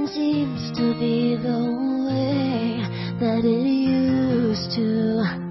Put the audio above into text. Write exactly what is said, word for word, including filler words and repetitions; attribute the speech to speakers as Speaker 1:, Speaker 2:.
Speaker 1: nothing seems to be the way that it used to.